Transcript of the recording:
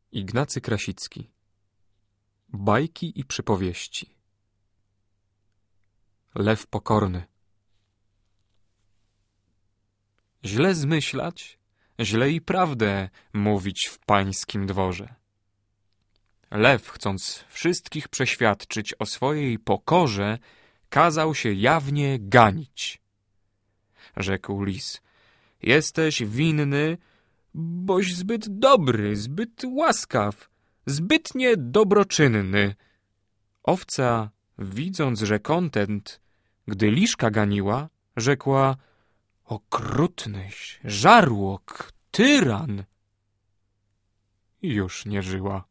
Ignacy Krasicki. Bajki i przypowieści. Lew pokorny. Źle zmyślać, źle i prawdę mówić w pańskim dworze. Lew, chcąc wszystkich przeświadczyć o swojej pokorze, kazał się jawnie ganić. Rzekł lis: jesteś winny, boś zbyt dobry, zbyt łaskaw, zbytnie dobroczynny. Owca, widząc, że kontent, gdy liszka ganiła, rzekła: okrutnyś, żarłok, tyran. I już nie żyła.